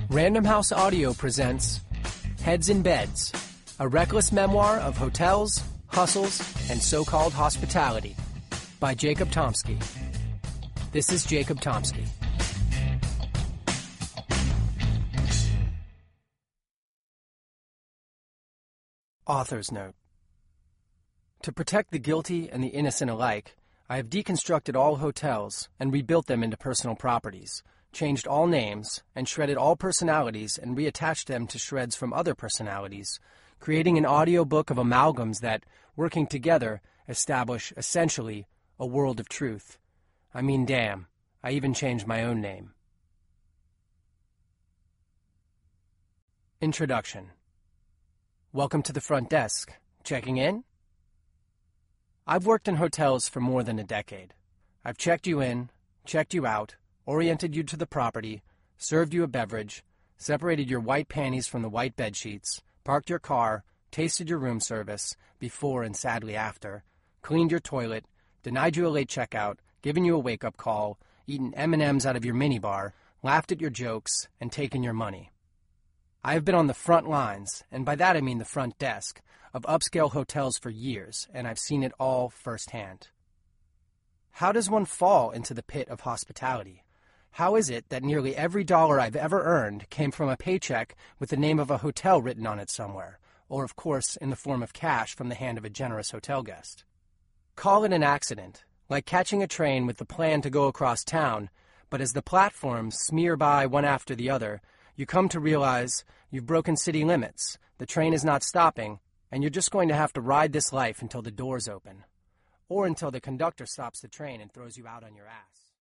Random House Audio presents Heads in Beds, a reckless memoir of hotels, hustles, and so-called hospitality by Jacob Tomsky. This is Jacob Tomsky. Author's Note. To protect the guilty and the innocent alike, I have deconstructed all hotels and rebuilt them into personal properties, changed all names, and shredded all personalities and reattached them to shreds from other personalities, creating an audiobook of amalgams that, working together, establish, essentially, a world of truth. I mean, damn, I even changed my own name. Introduction. Welcome to the front desk. Checking in? I've worked in hotels for more than a decade. I've checked you in, checked you out, oriented you to the property, served you a beverage, separated your white panties from the white bedsheets, parked your car, tasted your room service, before and sadly after, cleaned your toilet, denied you a late checkout, given you a wake-up call, eaten M&Ms out of your minibar, laughed at your jokes, and taken your money. I have been on the front lines, and by that I mean the front desk, of upscale hotels for years, and I've seen it all firsthand. How does one fall into the pit of hospitality? How is it that nearly every dollar I've ever earned came from a paycheck with the name of a hotel written on it somewhere, or of course in the form of cash from the hand of a generous hotel guest? Call it an accident, like catching a train with the plan to go across town, but as the platforms smear by one after the other, you come to realize you've broken city limits, the train is not stopping, and you're just going to have to ride this life until the doors open, or until the conductor stops the train and throws you out on your ass.